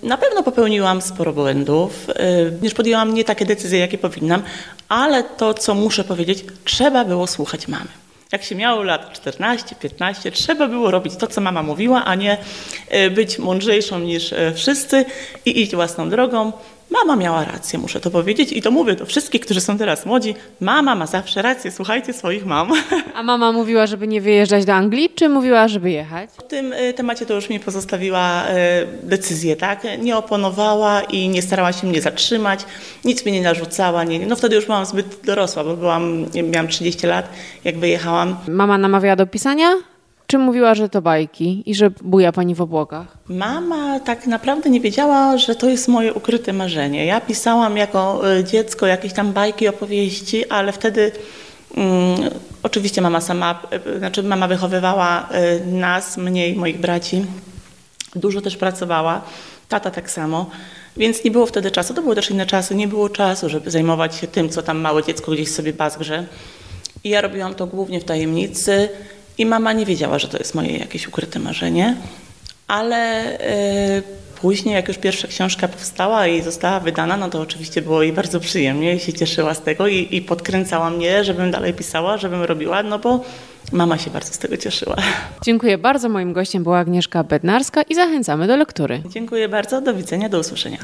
Na pewno popełniłam sporo błędów, już podjęłam nie takie decyzje, jakie powinnam, ale to, co muszę powiedzieć, trzeba było słuchać mamy. Jak się miało lat 14, 15, trzeba było robić to, co mama mówiła, a nie być mądrzejszą niż wszyscy i iść własną drogą. Mama miała rację, muszę to powiedzieć i to mówię do wszystkich, którzy są teraz młodzi. Mama ma zawsze rację, słuchajcie swoich mam. A mama mówiła, żeby nie wyjeżdżać do Anglii, czy mówiła, żeby jechać? W tym temacie to już mi pozostawiła decyzję, tak? Nie oponowała i nie starała się mnie zatrzymać, nic mi nie narzucała. No wtedy już byłam zbyt dorosła, bo miałam 30 lat, jak wyjechałam. Mama namawiała do pisania, czy mówiła, że to bajki i że buja pani w obłokach? Mama tak naprawdę nie wiedziała, że to jest moje ukryte marzenie. Ja pisałam jako dziecko jakieś tam bajki, opowieści, ale wtedy oczywiście mama wychowywała nas, mnie i moich braci. Dużo też pracowała, tata tak samo, więc nie było wtedy czasu. To były też inne czasy, nie było czasu, żeby zajmować się tym, co tam małe dziecko gdzieś sobie bazgrze. I ja robiłam to głównie w tajemnicy i mama nie wiedziała, że to jest moje jakieś ukryte marzenie, ale później, jak już pierwsza książka powstała i została wydana, no to oczywiście było jej bardzo przyjemnie i się cieszyła z tego i podkręcała mnie, żebym dalej pisała, żebym robiła, no bo mama się bardzo z tego cieszyła. Dziękuję bardzo. Moim gościem była Agnieszka Bednarska i zachęcamy do lektury. Dziękuję bardzo, do widzenia, do usłyszenia.